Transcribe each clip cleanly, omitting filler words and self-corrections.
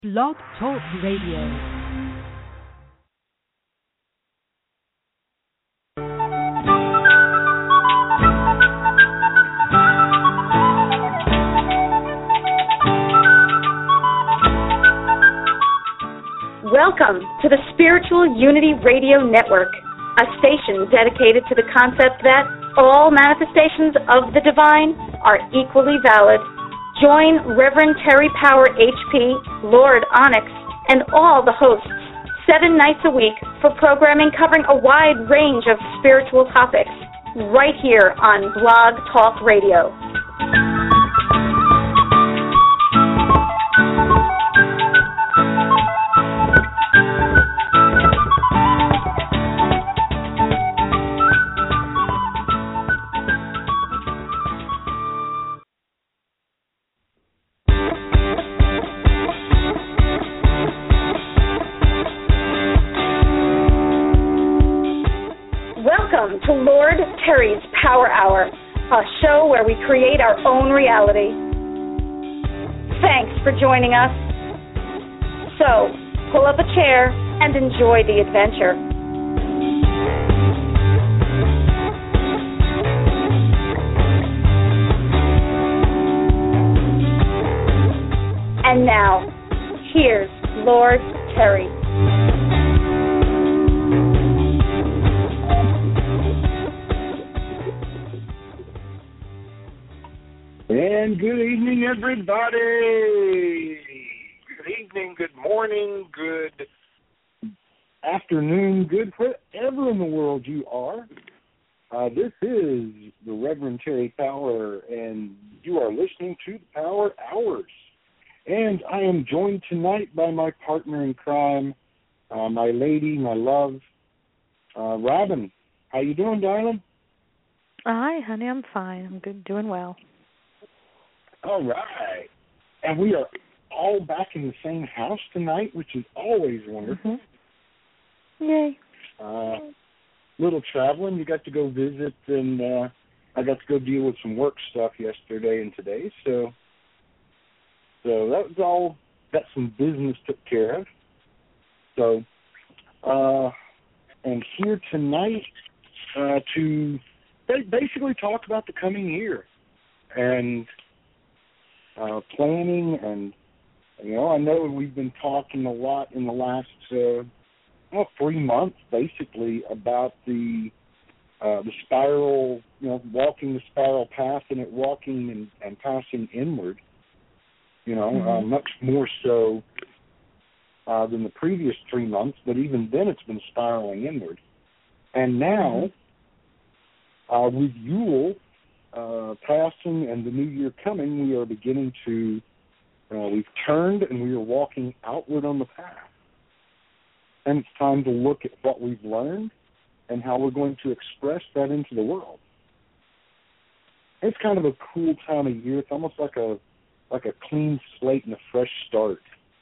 Blog Talk Radio. Welcome to the Spiritual Unity Radio Network, a station dedicated to the concept that all manifestations of the divine are equally valid. Join Reverend Terry Power HP, Lord Onyx, and all the hosts 7 nights a week for programming covering a wide range of spiritual topics right here on Blog Talk Radio. Welcome to Lord Terry's Power Hour, a show where we create our own reality. Thanks for joining us. So, pull up a chair and enjoy the adventure. And now, here's Lord Terry. And good evening, everybody. Good evening, good morning, good afternoon, good wherever in the world you are. This is the Reverend Terry Power, and you are listening to the Power Hours. And I am joined tonight by my partner in crime, my lady, my love, Robin. How you doing, darling? Hi, honey. I'm fine. I'm good. Doing well. All right. And we are all back in the same house tonight, which is always wonderful. Mm-hmm. Yay. Little traveling. You got to go visit, and I got to go deal with some work stuff yesterday and today. So that was all, got some business took care of. So, and here tonight to basically talk about the coming year and planning, and I know we've been talking a lot in the last 3 months, basically, about the spiral, walking the spiral path and it walking and passing inward. Much more so than the previous 3 months, but even then it's been spiraling inward. And now, with Yule passing and the new year coming, we are beginning to, we've turned and we are walking outward on the path. And it's time to look at what we've learned and how we're going to express that into the world. It's kind of a cool time of year. It's almost like a clean slate and a fresh start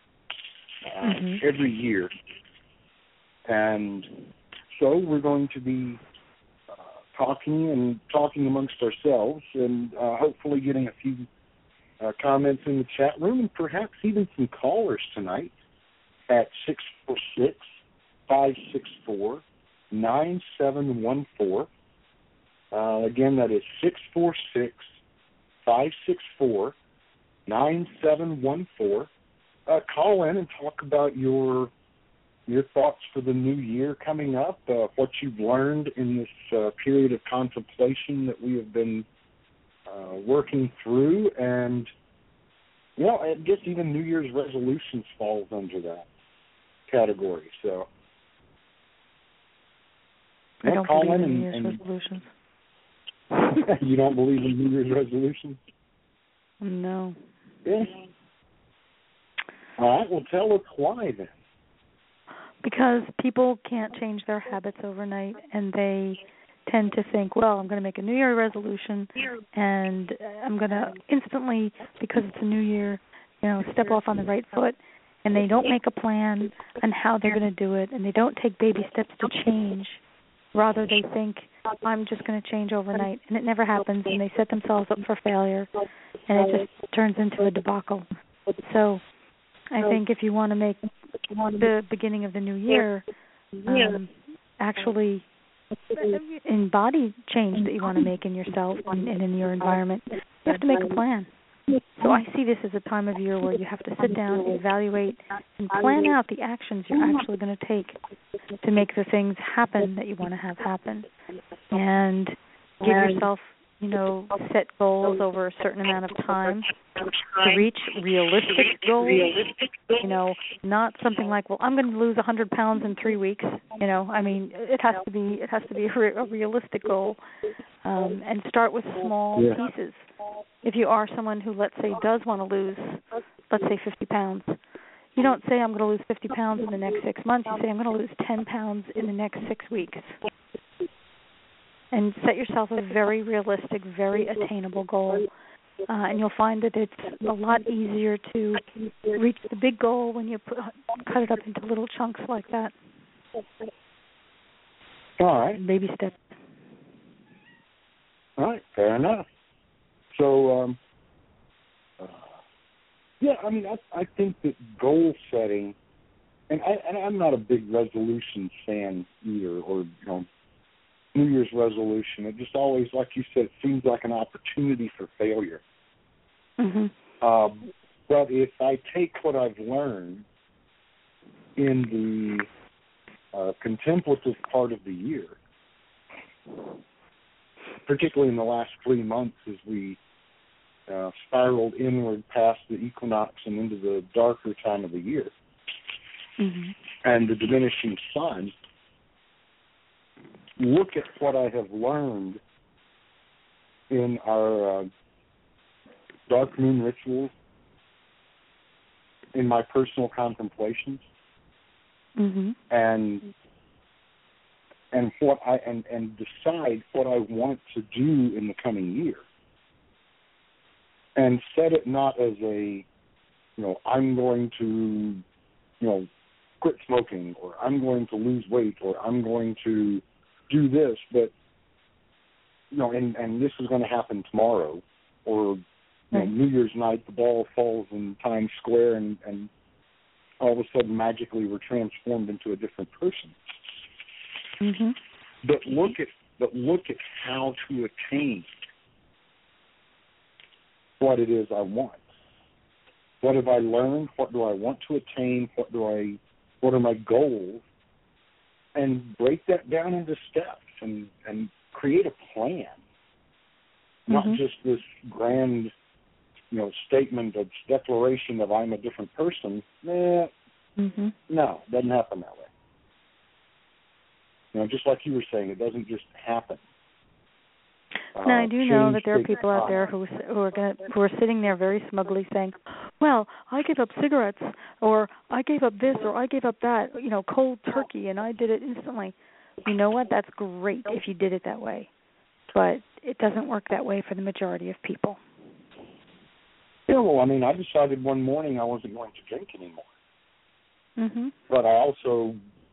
every year. And so we're going to be talking amongst ourselves, and hopefully getting a few comments in the chat room, and perhaps even some callers tonight at 646-564-9714. Again, that is 646-564-9714. Call in and talk about your thoughts for the new year coming up, what you've learned in this period of contemplation that we have been working through, and I guess even New Year's resolutions falls under that category. So I don't believe in New Year's resolutions. You don't believe in New Year's resolutions? No. Yeah. All right. Well, tell us why then. Because people can't change their habits overnight, and they tend to think, well, I'm going to make a New Year resolution, and I'm going to instantly, because it's a new year, step off on the right foot, and they don't make a plan on how they're going to do it, and they don't take baby steps to change. Rather, they think, I'm just going to change overnight, and it never happens, and they set themselves up for failure, and it just turns into a debacle. So I think if you want to make the beginning of the new year actually embody change that you want to make in yourself and in your environment, you have to make a plan. So I see this as a time of year where you have to sit down, evaluate, and plan out the actions you're actually going to take to make the things happen that you want to have happen. And give yourself, set goals over a certain amount of time to reach realistic goals. Not something like, well, I'm going to lose 100 pounds in 3 weeks. It has to be a realistic goal, and start with small pieces. If you are someone who, let's say, does want to lose, let's say, 50 pounds, you don't say, I'm going to lose 50 pounds in the next 6 months. You say, I'm going to lose 10 pounds in the next 6 weeks. And set yourself a very realistic, very attainable goal. And you'll find that it's a lot easier to reach the big goal when you cut it up into little chunks like that. All right. Baby steps. All right, fair enough. So, I think that goal setting, and I'm not a big resolution fan either, or New Year's resolution. It just always, like you said, it seems like an opportunity for failure. Mm-hmm. But if I take what I've learned in the contemplative part of the year, particularly in the last 3 months as we spiraled inward past the equinox and into the darker time of the year, and the diminishing sun, look at what I have learned in our dark moon rituals, in my personal contemplations, and what and decide what I want to do in the coming year, and set it not as a, I'm going to, quit smoking, or I'm going to lose weight, or I'm going to do this, but and this is going to happen tomorrow, or New Year's night the ball falls in Times Square, and all of a sudden magically we're transformed into a different person. But look at how to attain what it is I want. What have I learned? What do I want to attain? What are my goals? And break that down into steps and create a plan. Not just this grand, statement of declaration of I'm a different person. No, it doesn't happen that way. Just like you were saying, it doesn't just happen. Now, I do know that there are people out there who are sitting there very smugly saying, well, I gave up cigarettes, or I gave up this, or I gave up that, cold turkey, and I did it instantly. You know what? That's great if you did it that way. But it doesn't work that way for the majority of people. Yeah, well, I decided one morning I wasn't going to drink anymore. But I also,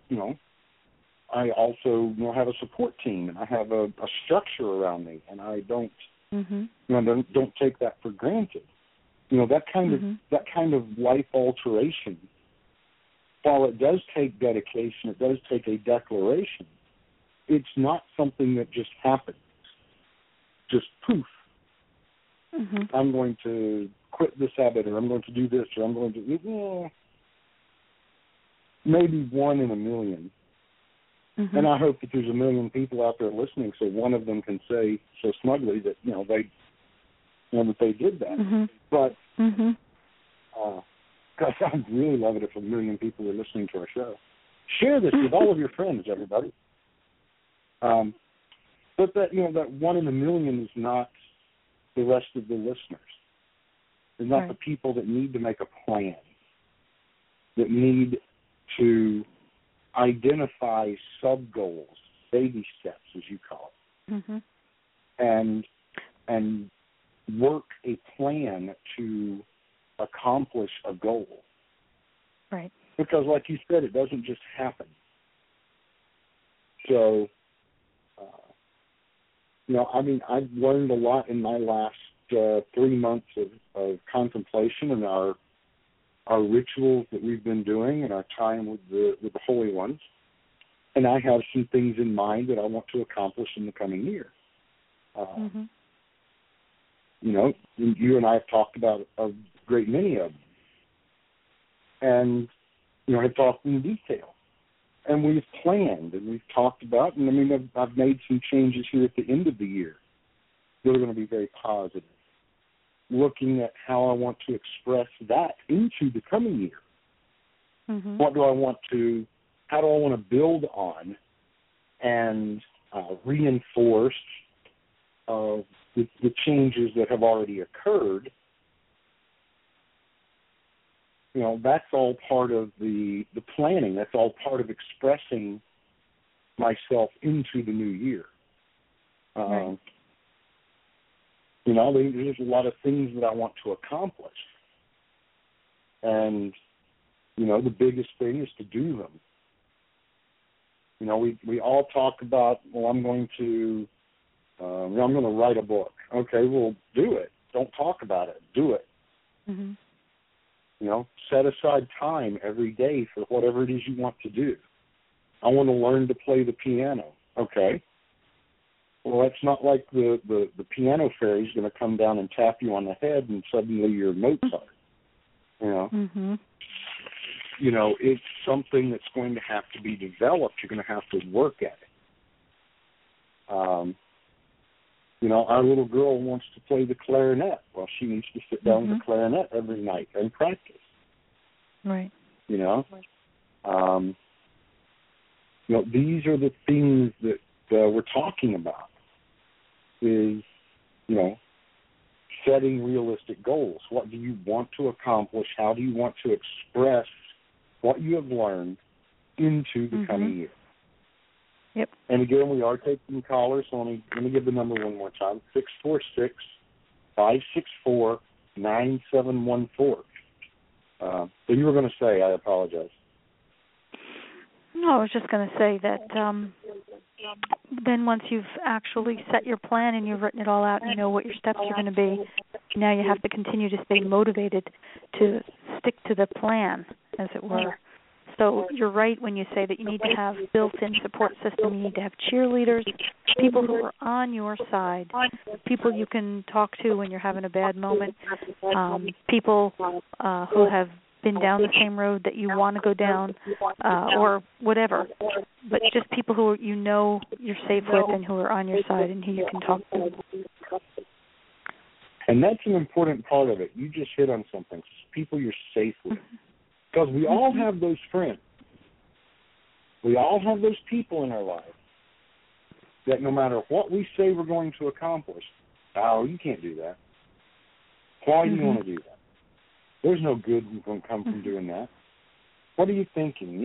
have a support team, and I have a structure around me, and I don't, don't take that for granted. That kind of life alteration, while it does take dedication, it does take a declaration, it's not something that just happens. Just poof. I'm going to quit this habit, or I'm going to do this, or I'm going to, maybe one in a million. And I hope that there's a million people out there listening, so one of them can say so smugly that that they did that. But gosh, I'd really love it if a million people are listening to our show. Share this with all of your friends, everybody. But that that one in a million is not the rest of the listeners. They're not the people that need to make a plan, that need to identify sub-goals, baby steps, as you call it, and work a plan to accomplish a goal. Right. Because, like you said, it doesn't just happen. So, I've learned a lot in my last 3 months of contemplation and our our rituals that we've been doing and our time with the Holy Ones. And I have some things in mind that I want to accomplish in the coming year. You know, you and I have talked about a great many of them. And, you know, I've talked in detail. And we've planned and we've talked about, and I mean, I've made some changes here at the end of the year that are going to be very positive, looking at how I want to express that into the coming year. What do I want to, how do I want to build on and reinforce the changes that have already occurred? You know, that's all part of the planning. That's all part of expressing myself into the new year. Right. You know, there's a lot of things that I want to accomplish. And, you know, the biggest thing is to do them. You know, we all talk about, well, I'm going to write a book. Okay, well, do it. Don't talk about it. Do it. You know, set aside time every day for whatever it is you want to do. I want to learn to play the piano. Okay. Well, it's not like the piano fairy's going to come down and tap you on the head and suddenly you're Mozart. You know? You know, it's something that's going to have to be developed. You're going to have to work at it. You know, our little girl wants to play the clarinet. Well, she needs to sit down with the clarinet every night and practice. Right. You know? You know, these are the things that we're talking about is, you know, setting realistic goals. What do you want to accomplish? How do you want to express what you have learned into the coming year? Yep. And again, we are taking callers, so let me give the number one more time, 646-564-9714. So you were going to say, I apologize. No, I was just going to say that then once you've actually set your plan and you've written it all out and you know what your steps are going to be, now you have to continue to stay motivated to stick to the plan, as it were. So you're right when you say that you need to have built-in support system. You need to have cheerleaders, people who are on your side, people you can talk to when you're having a bad moment, people who have been down the same road that you want to go down, or whatever. But just people who you know you're safe with and who are on your side and who you can talk to. And that's an important part of it. You just hit on something. People you're safe with. Because we all have those friends. We all have those people in our lives that no matter what we say we're going to accomplish, oh, you can't do that. Why do you want to do that? There's no good going to come from doing that. What are you thinking?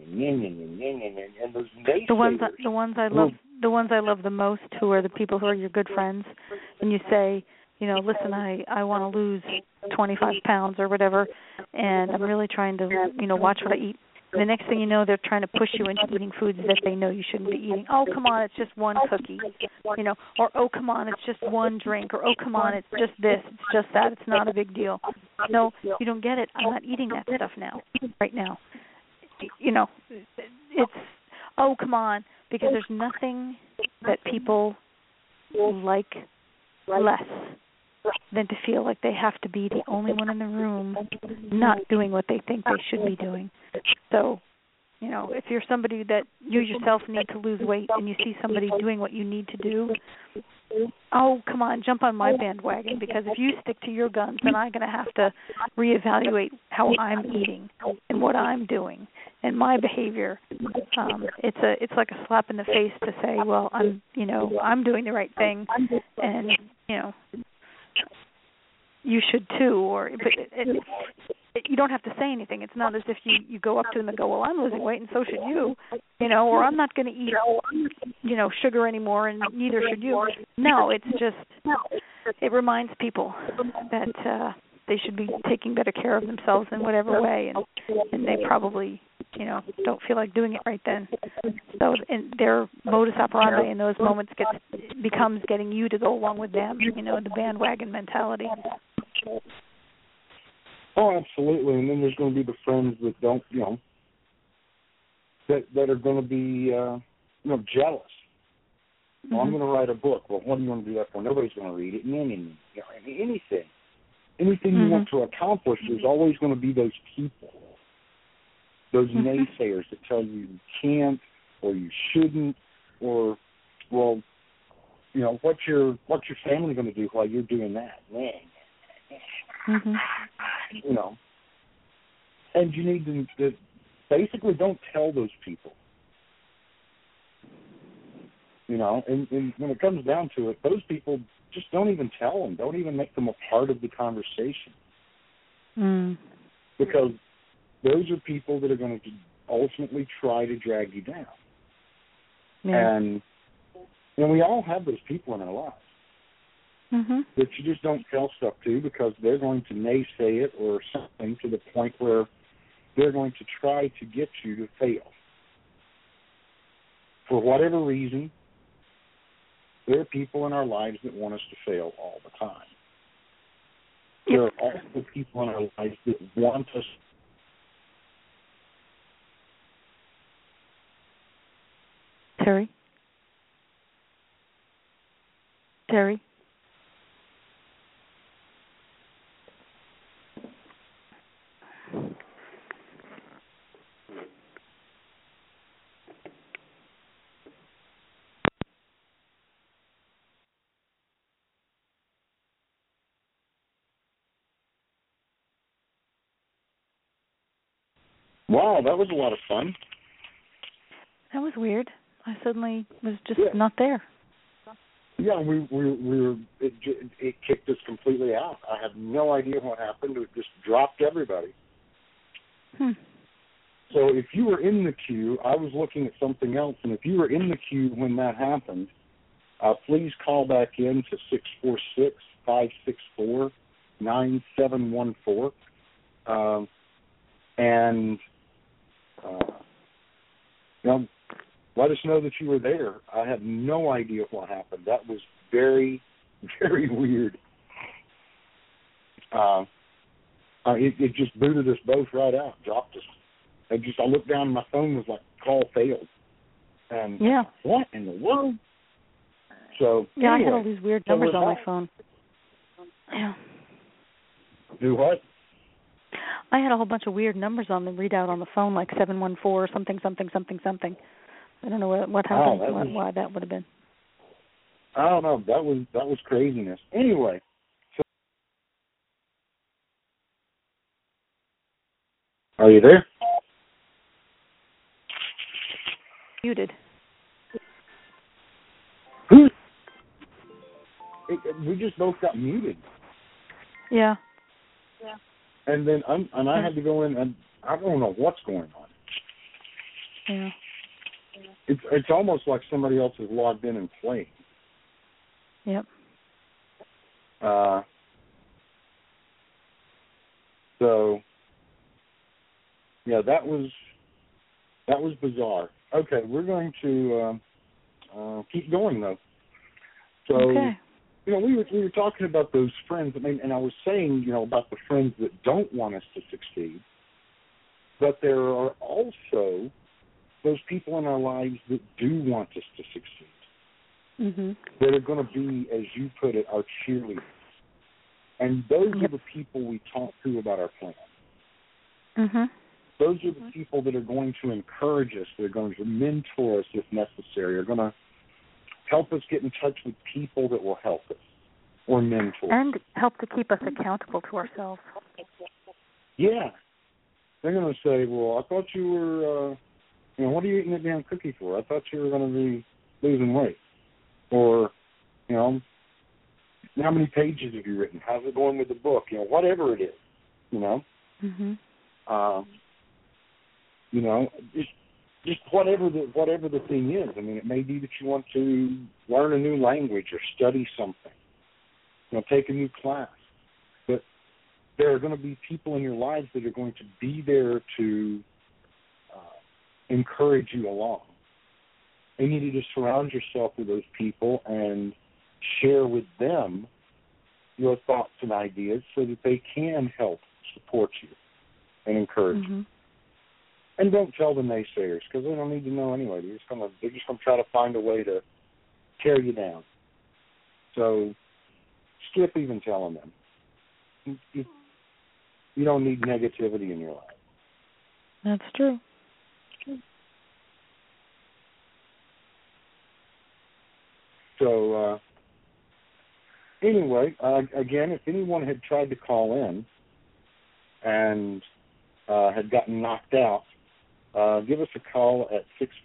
And those naysayers. The ones I love the most, who are the people who are your good friends, and you say, you know, listen, I want to lose 25 pounds or whatever, and I'm really trying to, you know, watch what I eat. And the next thing you know, they're trying to push you into eating foods that they know you shouldn't be eating. Oh, come on, it's just one cookie, you know, or oh, come on, it's just one drink, or oh, come on, it's just this, it's just that, it's not a big deal. No, you don't get it. I'm not eating that stuff now, right now. You know, it's, oh, come on, because there's nothing that people like less than to feel like they have to be the only one in the room not doing what they think they should be doing. So, you know, if you're somebody that you yourself need to lose weight and you see somebody doing what you need to do, oh, come on, jump on my bandwagon, because if you stick to your guns, then I'm going to have to reevaluate how I'm eating and what I'm doing and my behavior. It's like a slap in the face to say, well, I'm doing the right thing, and, you know, you should too, but you don't have to say anything. It's not as if you go up to them and go, well, I'm losing weight and so should you, you know, or I'm not going to eat, you know, sugar anymore and neither should you. No, it's just, it reminds people that they should be taking better care of themselves in whatever way, and they probably, you know, don't feel like doing it right then. So their modus operandi in those moments becomes getting you to go along with them, you know, the bandwagon mentality. Oh, absolutely. And then there's going to be the friends that don't, that are going to be, jealous. Well, I'm going to write a book. Well, what do you want to do that for? Nobody's going to read it. Anything. Anything you want to accomplish, there's always going to be those people, those naysayers that tell you can't or you shouldn't, or, well, what's your family going to do while you're doing that? And you need to basically don't tell those people. And when it comes down to it, those people, just don't even tell them. Don't even make them a part of the conversation. Because those are people that are going to ultimately try to drag you down. Yeah. And we all have those people in our lives that you just don't tell stuff to because they're going to naysay it or something to the point where they're going to try to get you to fail. For whatever reason, there are people in our lives that want us to fail all the time. Yep. There are also people in our lives that want us. Terry? Wow, that was a lot of fun. That was weird. I suddenly was just not there. Yeah, we were. It kicked us completely out. I have no idea what happened. It just dropped everybody. So if you were in the queue, I was looking at something else, and if you were in the queue when that happened, please call back in to 646-564-9714, and let us know that you were there. I have no idea what happened. That was very, very weird. It just booted us both right out, dropped us. I looked down and my phone was like, call failed. And what in the world? So anyway, I had all these weird numbers on my phone. Yeah. Do what? I had a whole bunch of weird numbers on the readout on the phone, like 714 something, something, something, something. I don't know what happened, why that would have been. I don't know. That was craziness. Anyway. So, are you there? Muted. We just both got muted. Yeah. And then I had to go in, and I don't know what's going on. Yeah. It's almost like somebody else has logged in and playing. Yep. So, yeah, that was bizarre. Okay, we're going to keep going though. So, okay. We were talking about those friends. I mean, and I was saying, about the friends that don't want us to succeed, but there are also those people in our lives that do want us to succeed, that are going to be, as you put it, our cheerleaders. And those are the people we talk to about our plan. Those are the people that are going to encourage us, that are going to mentor us if necessary, are going to help us get in touch with people that will help us or mentor. And help to keep us accountable to ourselves. Yeah. They're going to say, well, I thought you were, what are you eating that damn cookie for? I thought you were going to be losing weight. Or, how many pages have you written? How's it going with the book? Whatever it is, just whatever the thing is. I mean, it may be that you want to learn a new language or study something, take a new class. But there are going to be people in your lives that are going to be there to encourage you along. And you need to surround yourself with those people and share with them your thoughts and ideas so that they can help support you and encourage you. And don't tell the naysayers, because they don't need to know anyway. They're just going to try to find a way to tear you down. So skip even telling them. You don't need negativity in your life. That's true. So anyway, again, if anyone had tried to call in and had gotten knocked out, give us a call at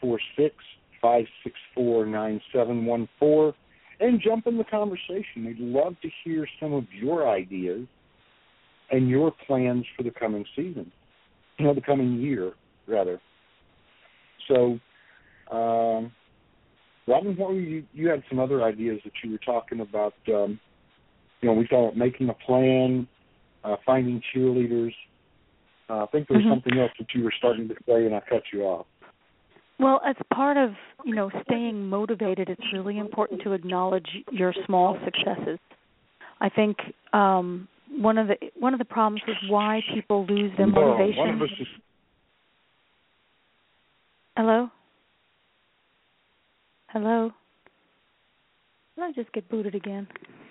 646-564-9714 and jump in the conversation. We'd love to hear some of your ideas and your plans for the coming season, the coming year, rather. So, Robin, what were you had some other ideas that you were talking about. We thought making a plan, finding cheerleaders. I think there was something else that you were starting to say, and I cut you off. Well, as part of, staying motivated, it's really important to acknowledge your small successes. I think one of the problems with why people lose their motivation. One of us is... Hello? Hello? Did I just get booted again?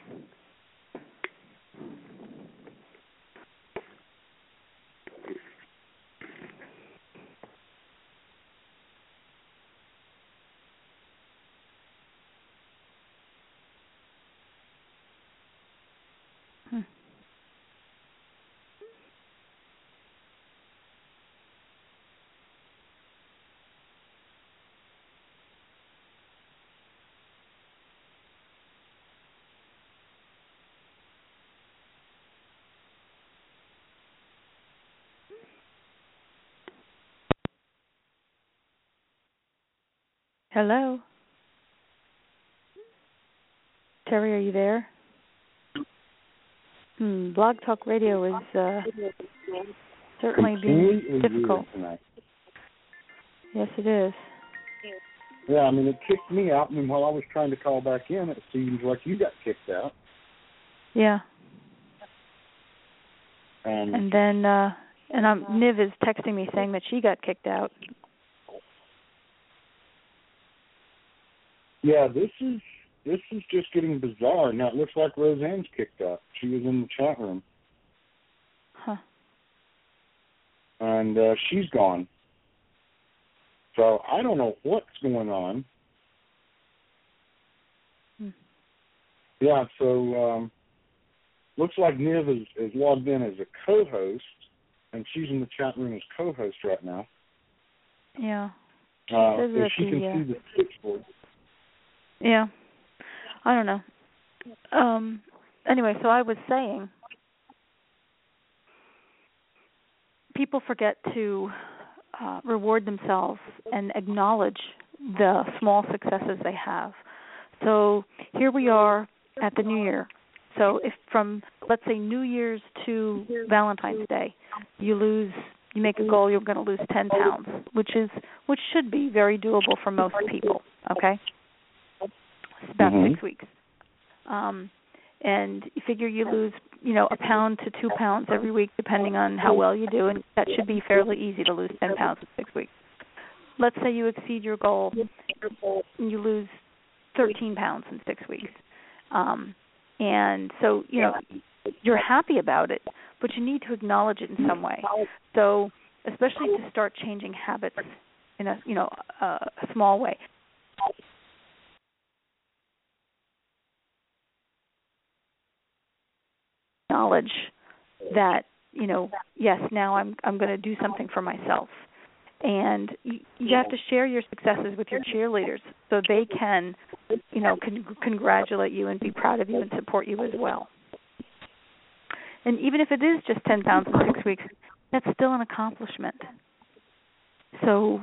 Hello? Terry, are you there? Blog Talk Radio is certainly being difficult. Yes, it is. Yeah, it kicked me out, and while I was trying to call back in, it seems like you got kicked out. Yeah. And then, Niv is texting me saying that she got kicked out. Yeah, this is just getting bizarre. Now, it looks like Roseanne's kicked out. She was in the chat room. Huh. And she's gone. So I don't know what's going on. Yeah, so looks like Niv is logged in as a co-host, and she's in the chat room as co-host right now. Yeah. If she can see the switchboard. Yeah. I don't know. Anyway, so I was saying, people forget to reward themselves and acknowledge the small successes they have. So here we are at the New Year. So if from, let's say, New Year's to Valentine's Day, you make a goal, you're going to lose 10 pounds, which should be very doable for most people, okay? It's about 6 weeks. And you figure you lose, a pound to 2 pounds every week, depending on how well you do, and that should be fairly easy to lose 10 pounds in 6 weeks. Let's say you exceed your goal, and you lose 13 pounds in 6 weeks. And so, you're happy about it, but you need to acknowledge it in some way. So, especially to start changing habits in a small way. Acknowledge that, yes, now I'm going to do something for myself. And you have to share your successes with your cheerleaders so they can, congratulate you and be proud of you and support you as well. And even if it is just 10 pounds in 6 weeks, that's still an accomplishment. So,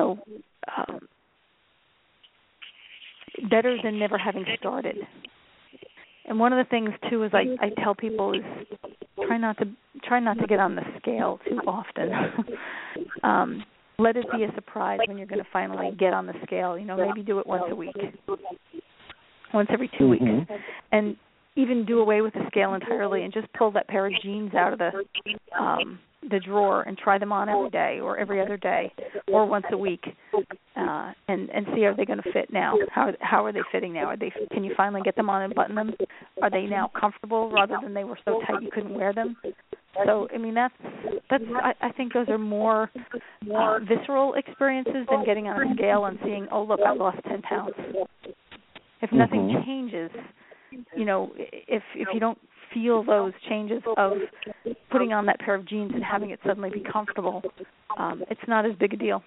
better than never having started. And one of the things too is I tell people is try not to get on the scale too often. Let it be a surprise when you're going to finally get on the scale. Maybe do it once a week, once every 2 weeks, and even do away with the scale entirely and just pull that pair of jeans out of the drawer and try them on every day or every other day or once a week, and see, are they going to fit now? How are they fitting now? Can you finally get them on and button them? Are they now comfortable rather than they were so tight you couldn't wear them? So I mean that's I think those are more visceral experiences than getting on a scale and seeing, oh look, I lost 10 pounds. If nothing changes, you know, if you don't feel those changes of putting on that pair of jeans and having it suddenly be comfortable, it's not as big a deal.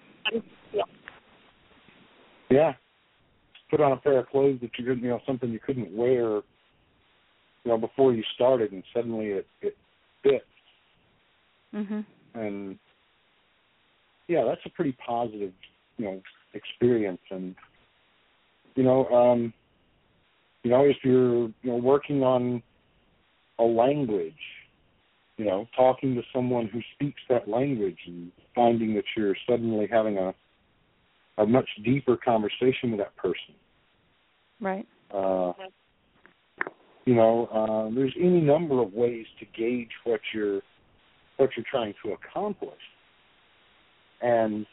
Yeah. Put on a pair of clothes that you couldn't, you know, something you couldn't wear, you know, before you started, and suddenly it fits. Mhm. And yeah, that's a pretty positive, you know, experience. And you know, if you're, you know, working on a language, you know, talking to someone who speaks that language and finding that you're suddenly having a much deeper conversation with that person. Right. You know, there's any number of ways to gauge what you're trying to accomplish. And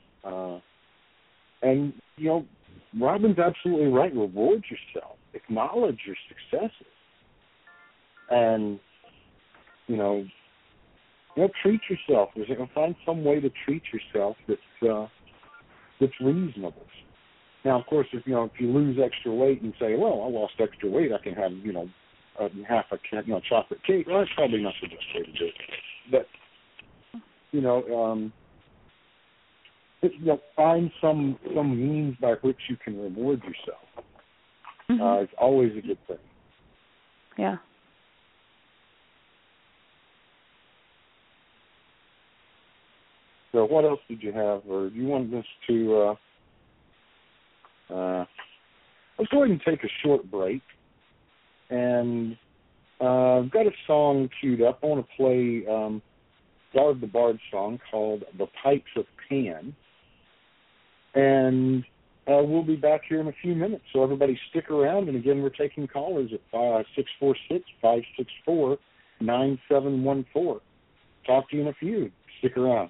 you know, Robin's absolutely right. Reward yourself. Acknowledge your successes. And, you know, treat yourself. Find some way to treat yourself that's reasonable. Now, of course, if you lose extra weight and say, well, I lost extra weight, I can have, you know, half a chocolate cake. Well, that's probably not the best way to do it. But, you know, find some means by which you can reward yourself. Mm-hmm. It's always a good thing. Yeah. So what else did you have, or do you want us to? Let's go ahead and take a short break, and I've got a song queued up. I want to play Garth the Bard song called "The Pipes of Pan," and we'll be back here in a few minutes. So everybody stick around, and again, we're taking callers at 646-564-9714. Talk to you in a few. Stick around.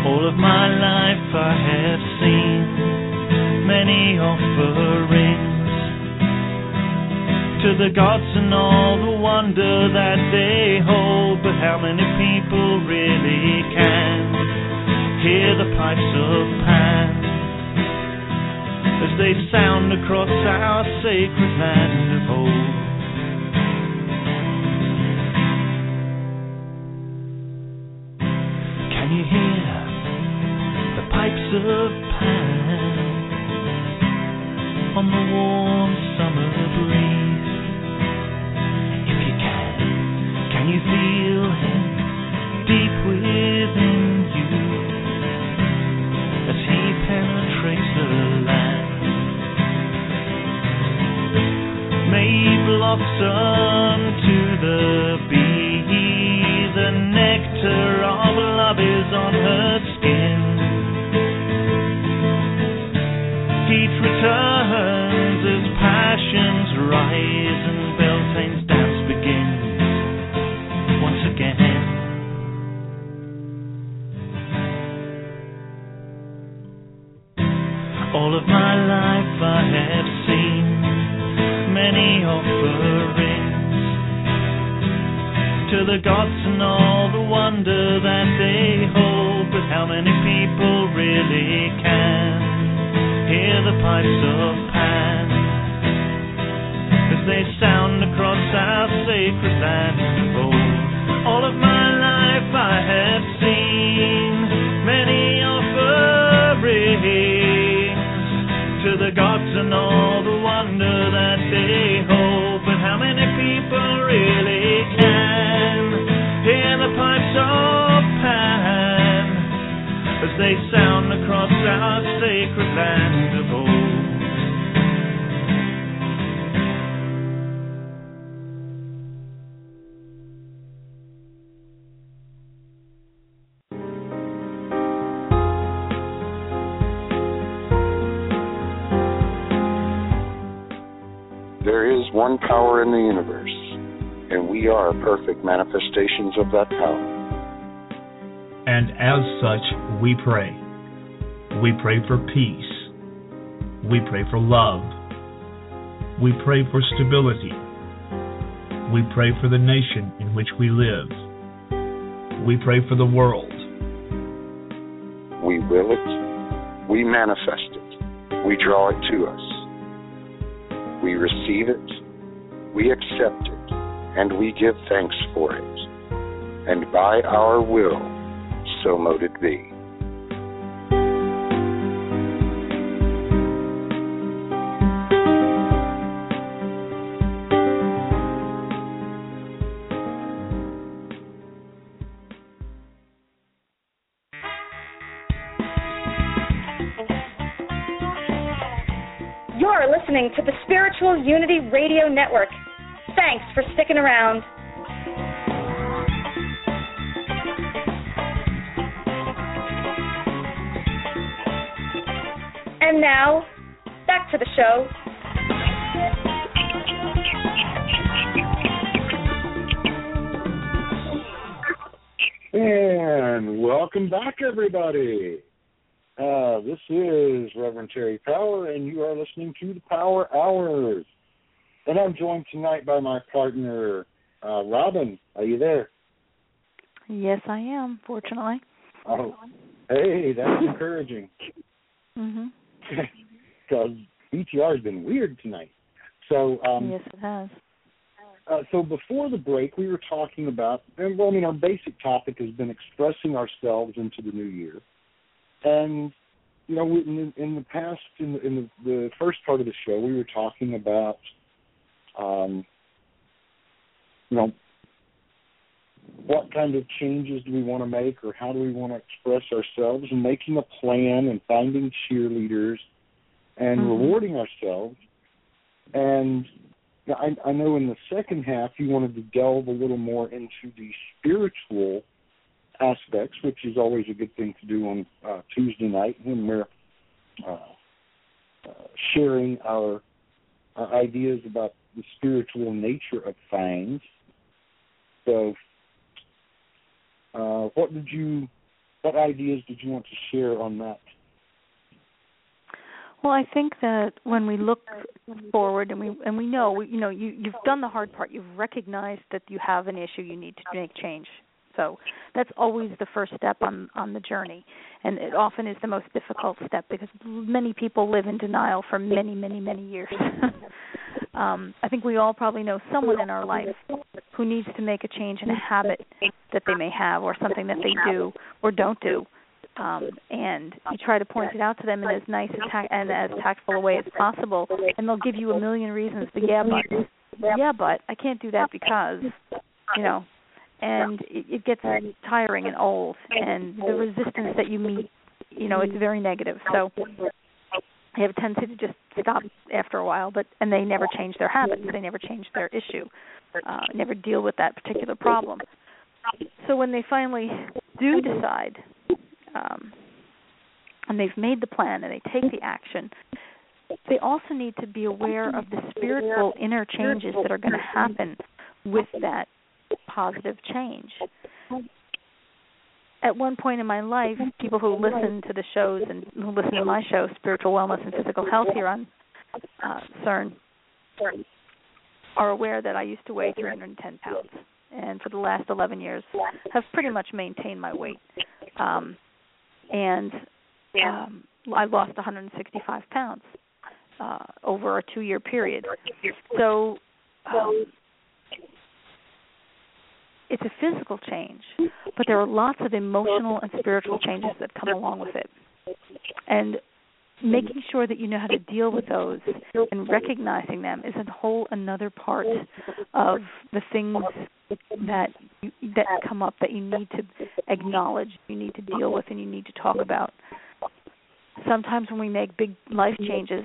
All of my life I have seen many offerings to the gods and all the wonder that they hold, but how many people really can hear the pipes of Pan as they sound across our sacred land of old? Can you hear the pipes of Pan on the warm summer breeze? If you can you feel him deep within you as he penetrates the land? May blossom to the bee, the nectar of love is on her skin. Heat returns as passions rise and Beltane's dance begins once again. All of my life I have seen many offerings to the gods and all the wonder that they hold, but how many people really can hear the pipes of Pan as they sound across our sacred land of old? All of my life I have seen many offerings to the gods and all the wonder that they hold, but how many people really can hear the pipes of Pan as they sound across our sacred land of old? There is one power in the universe, and we are perfect manifestations of that power. And as such, we pray. We pray for peace. We pray for love. We pray for stability. We pray for the nation in which we live. We pray for the world. We will it. We manifest it. We draw it to us. We receive it, we accept it, and we give thanks for it. And by our will, so mote it be. You're listening to the Spiritual Unity Radio Network. Thanks for sticking around. And now, back to the show. And welcome back, everybody. This is Reverend Terry Power, and you are listening to the Power Hours. And I'm joined tonight by my partner, Robin. Are you there? Yes, I am, fortunately. Oh, hey, that's encouraging. Mhm. Because BTR has been weird tonight. So yes, it has. So before the break, we were talking about, and well, I mean, our basic topic has been expressing ourselves into the new year. And, you know, in the past, in the first part of the show, we were talking about, you know, what kind of changes do we want to make, or how do we want to express ourselves, and making a plan and finding cheerleaders and rewarding ourselves. And I know in the second half you wanted to delve a little more into the spiritual aspects, which is always a good thing to do on Tuesday night when we're sharing our ideas about the spiritual nature of things. So what did you what ideas did you want to share on that? Well, I think that when we look forward and we know, you've done the hard part. You've recognized that you have an issue. You need to make change. So that's always the first step on the journey, and it often is the most difficult step because many people live in denial for many, many, many years. I think we all probably know someone in our life who needs to make a change in a habit that they may have or something that they do or don't do. And you try to point it out to them in as nice and as tactful a way as possible, and they'll give you a million reasons. But I can't do that because, and it gets tiring and old, and the resistance that you meet, it's very negative. So they have a tendency to just stop after a while, and they never change their habits. They never change their issue, never deal with that particular problem. So when they finally do decide, and they've made the plan and they take the action, they also need to be aware of the spiritual inner changes that are going to happen with that positive change. At one point in my life, people who listen to the shows and who listen to my show, Spiritual Wellness and Physical Health here on CERN, are aware that I used to weigh 310 pounds. And for the last 11 years, have pretty much maintained my weight. I lost 165 pounds over a 2-year period. So it's a physical change, but there are lots of emotional and spiritual changes that come along with it. And making sure that you know how to deal with those and recognizing them is a whole another part of the things that come up that you need to acknowledge, you need to deal with, and you need to talk about. Sometimes when we make big life changes,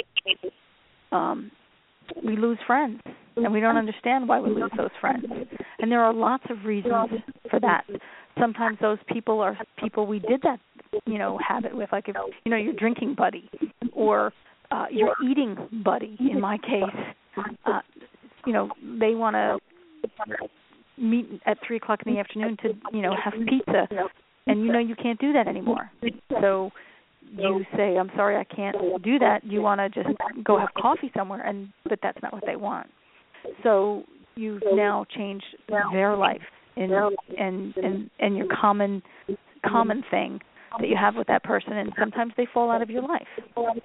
we lose friends, and we don't understand why we lose those friends. And there are lots of reasons for that. Sometimes those people are people we did that, habit with, like if, your drinking buddy or your eating buddy, in my case. They want to meet at 3 o'clock in the afternoon to, have pizza, and you can't do that anymore. So you say, I'm sorry, I can't do that. You want to just go have coffee somewhere, but that's not what they want. So you've now changed their life and your common thing that you have with that person, and sometimes they fall out of your life.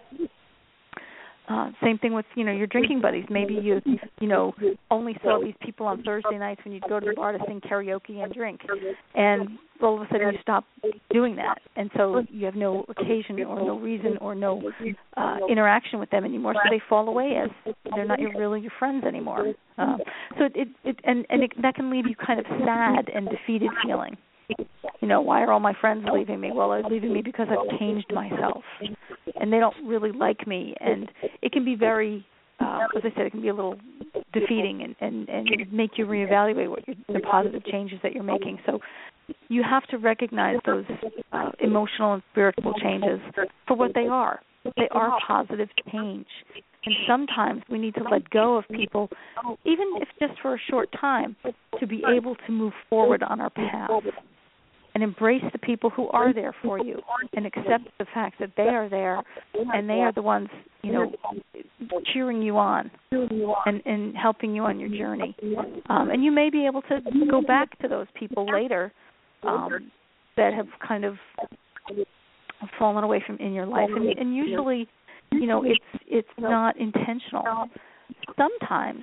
Same thing with, your drinking buddies. Maybe you only saw these people on Thursday nights when you'd go to the bar to sing karaoke and drink. And all of a sudden you stop doing that. And so you have no occasion or no reason or no interaction with them anymore. So they fall away as they're not really your friends anymore. So that can leave you kind of sad and defeated feeling. Why are all my friends leaving me? Well, they're leaving me because I've changed myself, and they don't really like me. And it can be very, as I said, it can be a little defeating and make you reevaluate the positive changes that you're making. So you have to recognize those emotional and spiritual changes for what they are. They are positive change. And sometimes we need to let go of people, even if just for a short time, to be able to move forward on our path. And embrace the people who are there for you and accept the fact that they are there and they are the ones, cheering you on and helping you on your journey. And you may be able to go back to those people later that have kind of fallen away from in your life. And usually, it's not intentional. Sometimes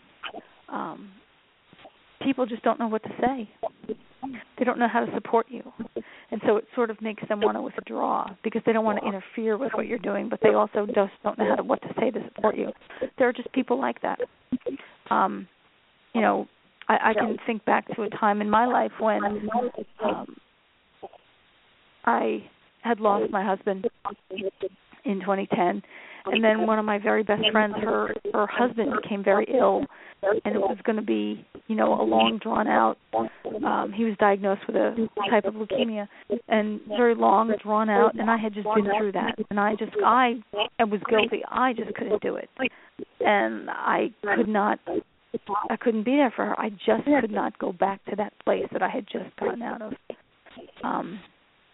people just don't know what to say. They don't know how to support you. And so it sort of makes them want to withdraw because they don't want to interfere with what you're doing, but they also just don't know what to say to support you. There are just people like that. I can think back to a time in my life when I had lost my husband in 2010. And then one of my very best friends, her husband became very ill, and it was going to be, a long, drawn-out, he was diagnosed with a type of leukemia, and very long, drawn-out, and I had just been through that. And I was guilty. I just couldn't do it. And I couldn't be there for her. I just could not go back to that place that I had just gotten out of.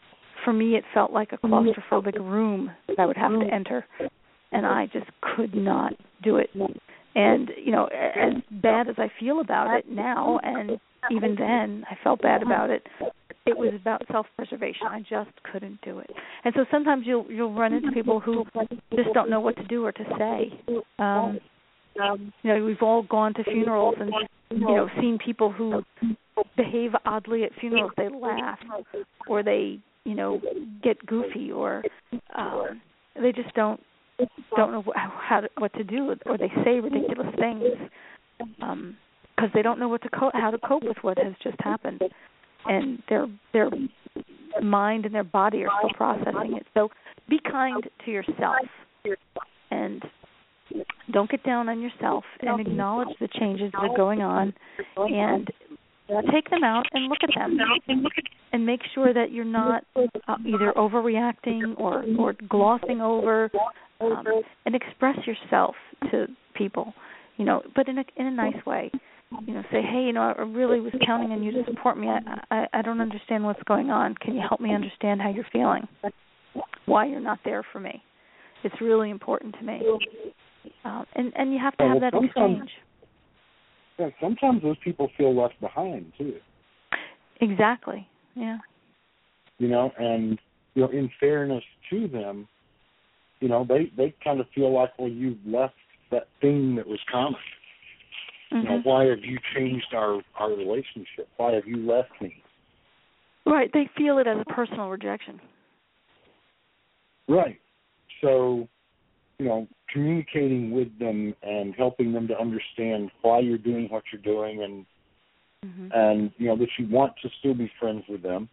for me, it felt like a claustrophobic room that I would have to enter, and I just could not do it. And, you know, as bad as I feel about it now, and even then I felt bad about it, it was about self-preservation. I just couldn't do it. And so sometimes you'll run into people who just don't know what to do or to say. You know, we've all gone to funerals and, you know, seen people who behave oddly at funerals. They laugh, or they, you know, get goofy, or they just don't know what to do, or they say ridiculous things because they don't know how to cope with what has just happened, and their mind and their body are still processing it. So be kind to yourself, and don't get down on yourself, and acknowledge the changes that are going on, and take them out and look at them, and make sure that you're not either overreacting or glossing over, and express yourself to people, you know, but in a nice way. You know, say, hey, you know, I really was counting on you to support me. I don't understand what's going on. Can you help me understand how you're feeling? Why you're not there for me? It's really important to me. And you have to have that exchange. Yeah, sometimes those people feel left behind too. Exactly. Yeah. You know, and you know, in fairness to them, you know, they kind of feel like, well, you've left that thing that was common. You know, why have you changed our relationship? Why have you left me? Right. They feel it as a personal rejection. Right. So, you know, communicating with them and helping them to understand why you're doing what you're doing, and you know, that you want to still be friends with them.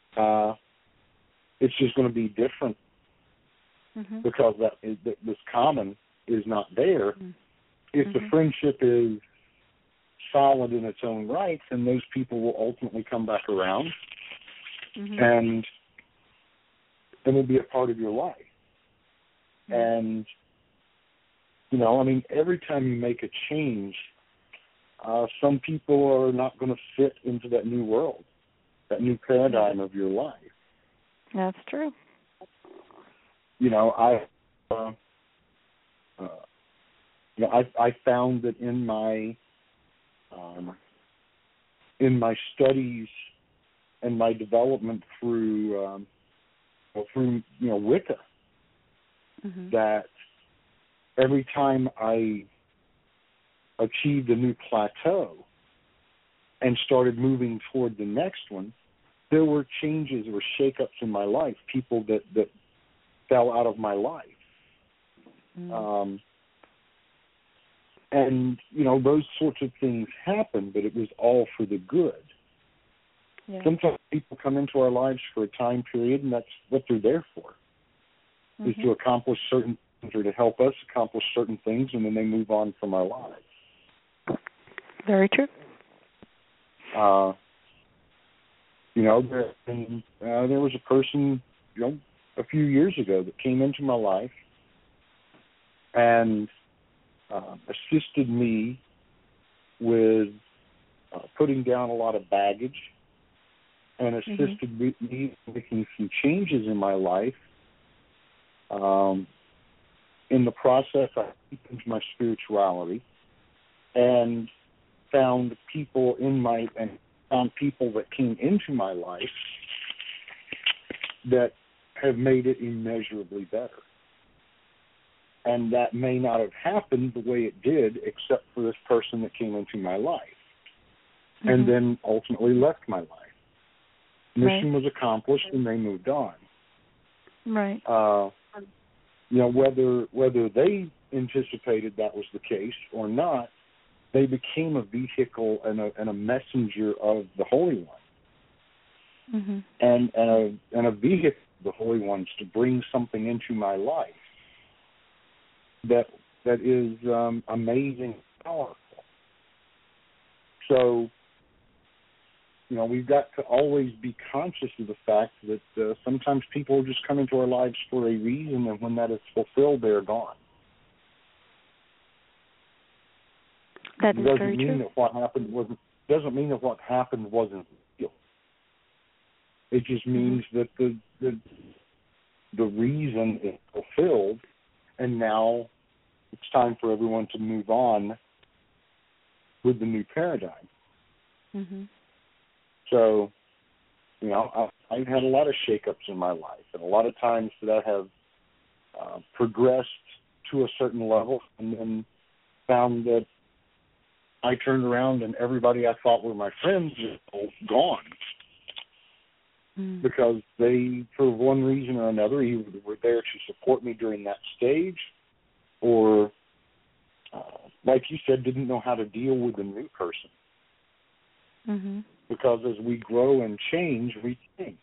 It's just going to be different because this common is not there. If the friendship is solid in its own right, then those people will ultimately come back around and will be a part of your life. And, you know, I mean, every time you make a change, some people are not going to fit into that new world, that new paradigm of your life. That's true. You know, I found that in my studies and my development through Wicca, that every time I achieved a new plateau and started moving toward the next one, there were changes or shakeups in my life, people that fell out of my life. And, you know, those sorts of things happen, but it was all for the good. Yeah. Sometimes people come into our lives for a time period, and that's what they're there for, is to accomplish certain things or to help us accomplish certain things, and then they move on from our lives. Very true. You know, there was a person, you know, a few years ago that came into my life and assisted me with putting down a lot of baggage and assisted me making some changes in my life. In the process, I deepened my spirituality and found people that came into my life that have made it immeasurably better. And that may not have happened the way it did except for this person that came into my life and then ultimately left my life. Mission was accomplished and they moved on. Right. You know, whether they anticipated that was the case or not, they became a vehicle and a messenger of the Holy One, and a vehicle of the Holy Ones to bring something into my life that is amazing and powerful. So, you know, we've got to always be conscious of the fact that sometimes people just come into our lives for a reason, and when that is fulfilled, they're gone. That is very true. Doesn't mean that what happened wasn't real. It just means that the the reason is fulfilled, and now it's time for everyone to move on with the new paradigm. Mm-hmm. So, you know, I've had a lot of shakeups in my life, and a lot of times that I have progressed to a certain level and then found that I turned around and everybody I thought were my friends were gone. Because they, for one reason or another, either were there to support me during that stage or, like you said, didn't know how to deal with a new person. Mm-hmm. Because as we grow and change, we change.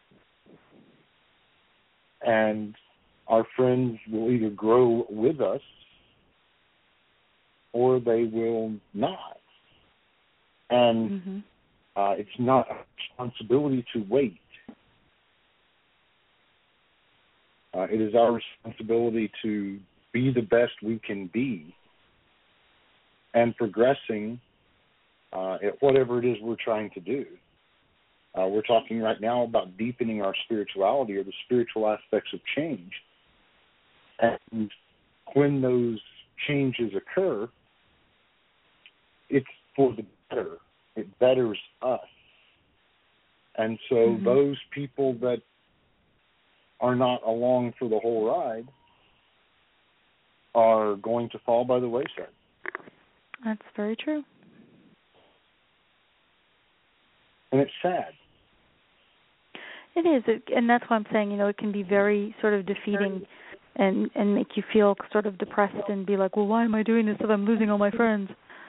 And our friends will either grow with us or they will not. And it's not a responsibility to wait. It is our responsibility to be the best we can be and progressing at whatever it is we're trying to do. We're talking right now about deepening our spirituality or the spiritual aspects of change. And when those changes occur, it's for the better. It betters us. And so those people that are not along for the whole ride are going to fall by the wayside. That's very true. And it's sad. It is, and that's why I'm saying, you know, it can be very sort of defeating and make you feel sort of depressed and be like, well, why am I doing this if I'm losing all my friends?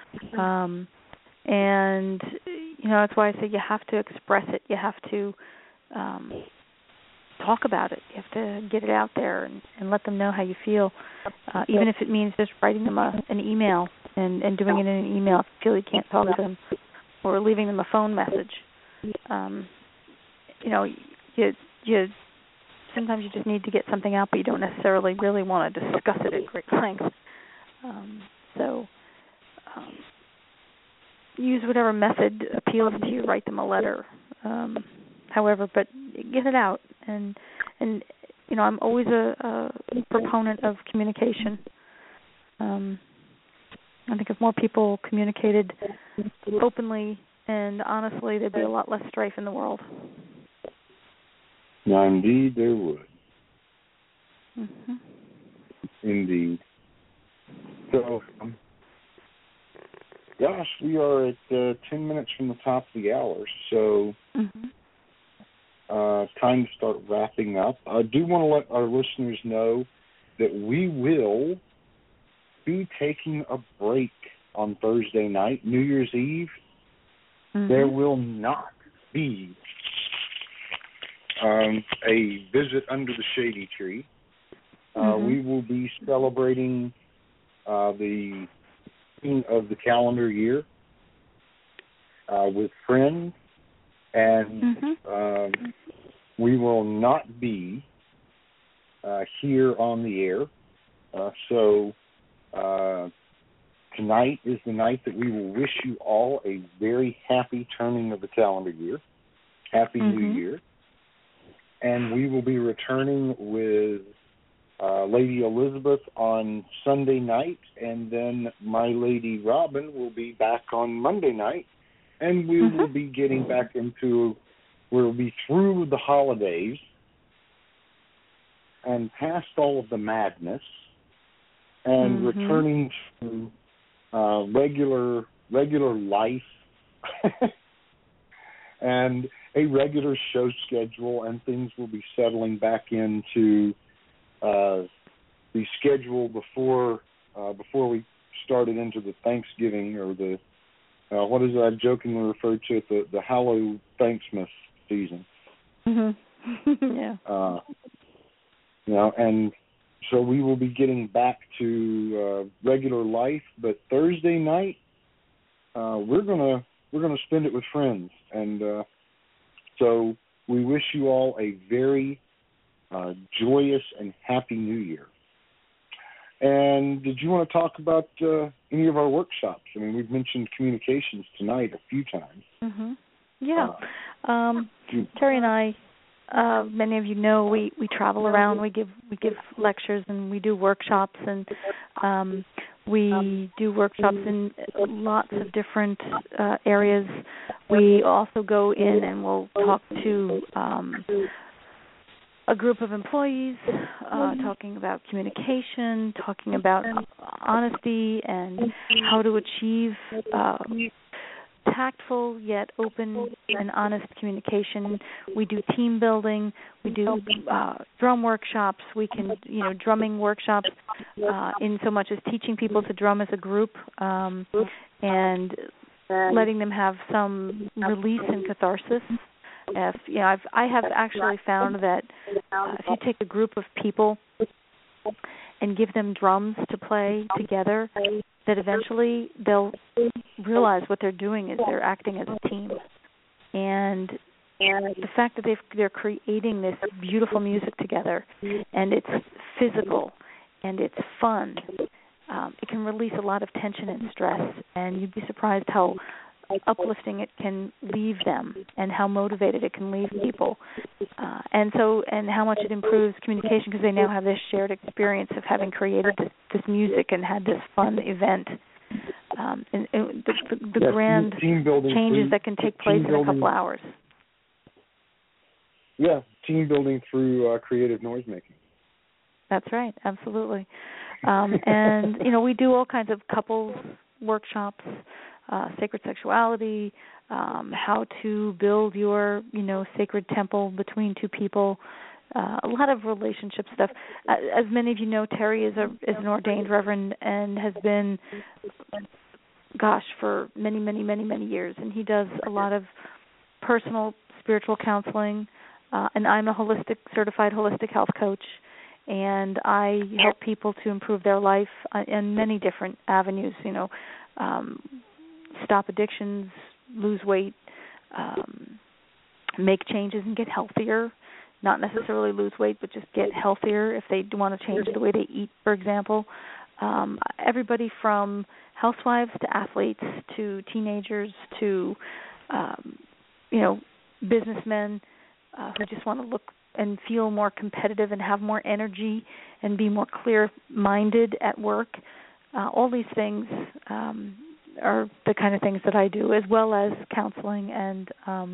And, you know, that's why I say you have to express it. You have to talk about it. You have to get it out there and let them know how you feel, even if it means just writing them an email and doing it in an email if you feel you can't talk to them, or leaving them a phone message. You know, you sometimes you just need to get something out, but you don't necessarily really want to discuss it at great length. So use whatever method appeals to you. Write them a letter, however, but get it out. And you know, I'm always a proponent of communication. I think if more people communicated openly and honestly, there'd be a lot less strife in the world. Now, indeed, there would. Mm-hmm. Indeed. So, gosh, we are at 10 minutes from the top of the hour, so time to start wrapping up. I do want to let our listeners know that we will be taking a break on Thursday night, New Year's Eve. There will not be a visit under the shady tree. We will be celebrating the beginning of the calendar year with friends, and we will not be here on the air. So tonight is the night that we will wish you all a very happy turning of the calendar year. Happy New Year. And we will be returning with Lady Elizabeth on Sunday night, and then my Lady Robin will be back on Monday night, and we will be getting back into, we'll be through the holidays and past all of the madness and returning to regular life and a regular show schedule, and things will be settling back into the schedule before we started into the Thanksgiving or the what is it I jokingly referred to it, the Hallow Thanksmas season. Yeah. You know, and so we will be getting back to regular life, but Thursday night we're gonna spend it with friends, and so we wish you all a very joyous and happy New Year. And did you want to talk about any of our workshops? I mean, we've mentioned communications tonight a few times. Yeah. Terry and I many of you know, we travel around. We give lectures and we do workshops, and we do workshops in lots of different areas. We also go in and we'll talk to a group of employees, talking about communication, talking about honesty and how to achieve tactful yet open and honest communication. We do team building. We do drum workshops. We can, drumming workshops in so much as teaching people to drum as a group and letting them have some release and catharsis. I have actually found that if you take a group of people and give them drums to play together, that eventually they'll realize what they're doing is they're acting as a team. And the fact that they're creating this beautiful music together, and it's physical and it's fun, it can release a lot of tension and stress, and you'd be surprised how uplifting it can leave them and how motivated it can leave people, and how much it improves communication because they now have this shared experience of having created this music and had this fun event, and the grand changes that can take place in a couple hours. Yeah, team building through creative noisemaking. That's right, absolutely. And we do all kinds of couples workshops. Sacred sexuality, how to build your, sacred temple between two people, a lot of relationship stuff. As many of you know, Terry is an ordained reverend and has been, for many, many, many, many years, and he does a lot of personal spiritual counseling, and I'm a certified holistic health coach, and I help people to improve their life in many different avenues, stop addictions, lose weight, make changes and get healthier. Not necessarily lose weight, but just get healthier if they want to change the way they eat, for example. Everybody from housewives to athletes to teenagers to, businessmen who just want to look and feel more competitive and have more energy and be more clear-minded at work. All these things are the kind of things that I do, as well as counseling and,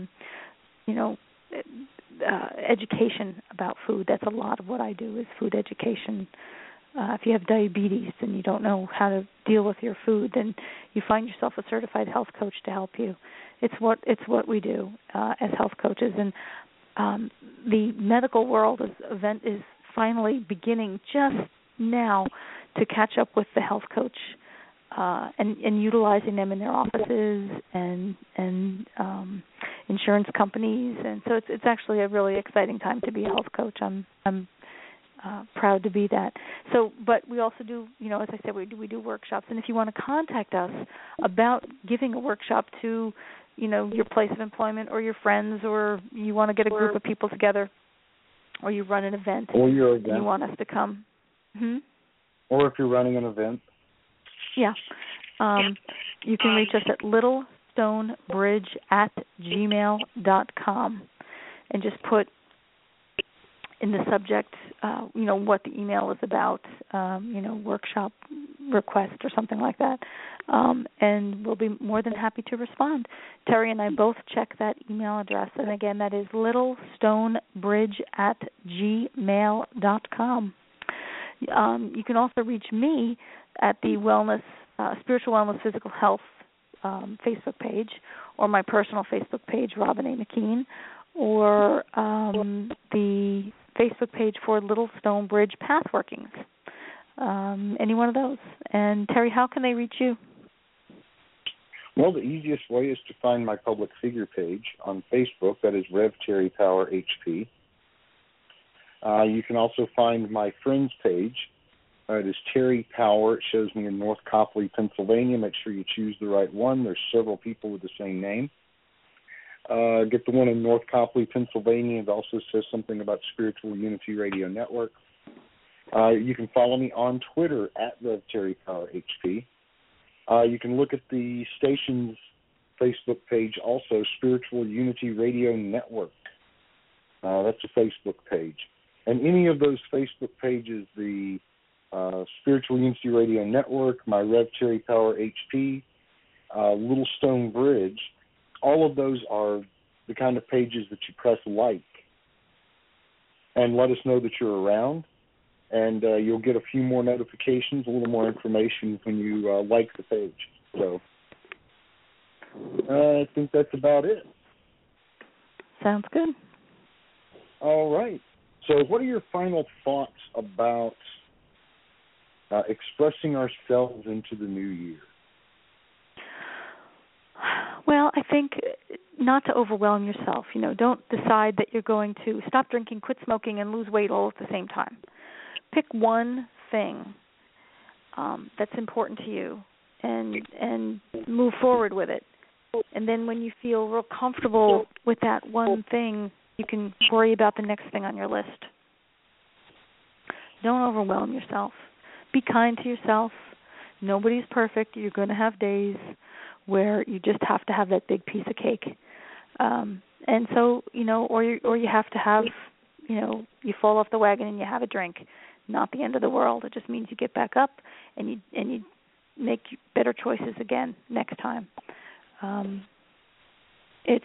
education about food. That's a lot of what I do is food education. If you have diabetes and you don't know how to deal with your food, then you find yourself a certified health coach to help you. It's what we do as health coaches. And the medical world event is finally beginning just now to catch up with the health coach. And utilizing them in their offices and insurance companies, and so it's actually a really exciting time to be a health coach. I'm proud to be that. So, but we also do, as I said, we do workshops, and if you want to contact us about giving a workshop to, your place of employment or your friends, or you want to get a group of people together, or you run an event, or your event, and you want us to come, or if you're running an event. Yeah. You can reach us at littlestonebridge@gmail.com and just put in the subject, what the email is about, workshop request or something like that. And we'll be more than happy to respond. Terry and I both check that email address. And again, that is littlestonebridge@gmail.com. You can also reach me at the Spiritual Wellness Physical Health Facebook page, or my personal Facebook page, Robin A. McKean, or the Facebook page for Little Stone Bridge Pathworkings. Any one of those. And Terry, how can they reach you? Well, the easiest way is to find my public figure page on Facebook. That is Rev Terry Power HP. You can also find my friends page. It is Terry Power. It shows me in North Copley, Pennsylvania. Make sure you choose the right one. There's several people with the same name. Get the one in North Copley, Pennsylvania. It also says something about Spiritual Unity Radio Network. You can follow me on Twitter at Rev Terry Power HP. You can look at the station's Facebook page also, Spiritual Unity Radio Network. That's a Facebook page. And any of those Facebook pages, the Spiritual Unity Radio Network, my Rev Terry Power HP, Little Stone Bridge, all of those are the kind of pages that you press like and let us know that you're around. And you'll get a few more notifications, a little more information when you like the page. So I think that's about it. Sounds good. All right. So what are your final thoughts about expressing ourselves into the new year? Well, I think not to overwhelm yourself. Don't decide that you're going to stop drinking, quit smoking, and lose weight all at the same time. Pick one thing that's important to you and move forward with it. And then when you feel real comfortable with that one thing, you can worry about the next thing on your list. Don't overwhelm yourself. Be kind to yourself. Nobody's perfect. You're going to have days where you just have to have that big piece of cake. And so, or you have to have, you fall off the wagon and you have a drink. Not the end of the world. It just means you get back up and you make better choices again next time. It's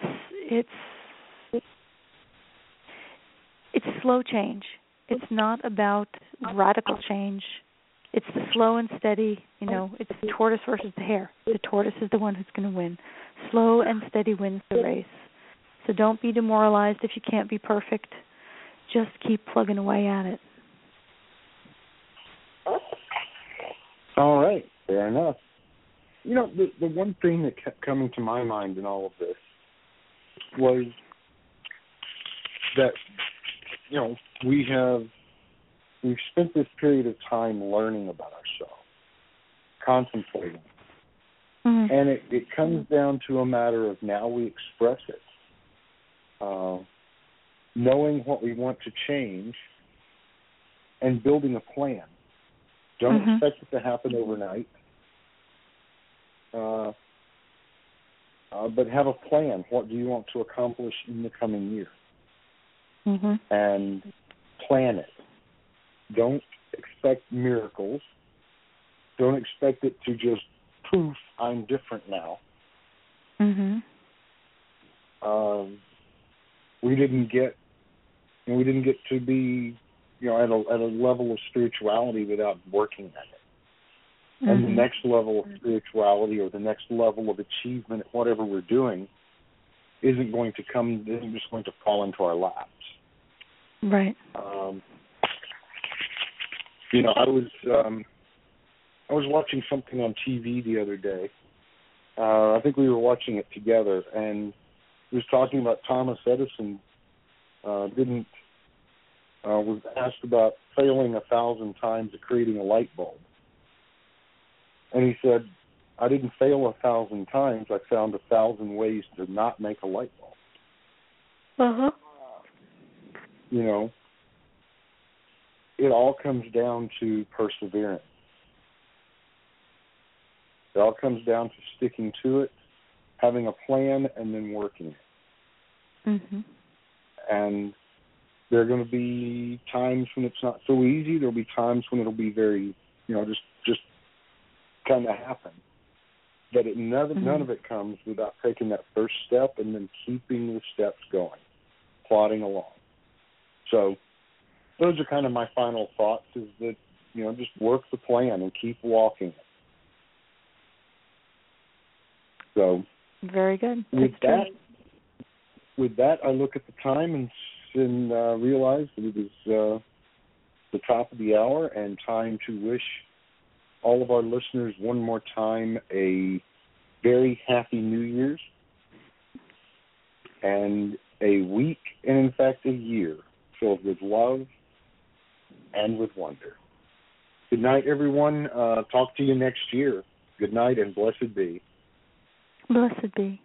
slow change. It's not about radical change. It's the slow and steady. It's the tortoise versus the hare. The tortoise is the one who's going to win. Slow and steady wins the race. So don't be demoralized if you can't be perfect. Just keep plugging away at it. All right, fair enough. The one thing that kept coming to my mind in all of this was that, we've spent this period of time learning about ourselves, contemplating. Mm-hmm. And it comes down to a matter of now we express it. Knowing what we want to change and building a plan. Don't mm-hmm. expect it to happen overnight. But have a plan. What do you want to accomplish in the coming year? Mm-hmm. And plan it. Don't expect miracles. Don't expect it to just poof, I'm different now. Mm-hmm. We didn't get to be, at a level of spirituality without working at it. Mm-hmm. And the next level of spirituality or the next level of achievement at whatever we're doing isn't just going to fall into our laps. Right. I was watching something on TV the other day. I think we were watching it together, and it was talking about Thomas Edison. Was asked about failing 1,000 times at creating a light bulb, and he said, "I didn't fail 1,000 times. I found 1,000 ways to not make a light bulb." Uh-huh. It all comes down to perseverance. It all comes down to sticking to it, having a plan, and then working it. Mm-hmm. And there are going to be times when it's not so easy. There will be times when it'll be very, just kind of happen. But none of it comes without taking that first step and then keeping the steps going, plodding along. So those are kind of my final thoughts, is that, just work the plan and keep walking it. So very good. With that, I look at the time and realize that it is the top of the hour and time to wish all of our listeners one more time a very happy New Year's and a week and, in fact, a year filled with love and with wonder. Good night, everyone. Talk to you next year. Good night and blessed be. Blessed be.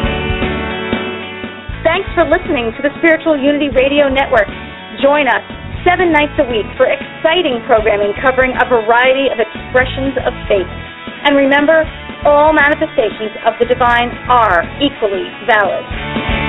Thanks for listening to the Spiritual Unity Radio Network. Join us 7 nights a week for exciting programming covering a variety of expressions of faith. And remember, all manifestations of the divine are equally valid.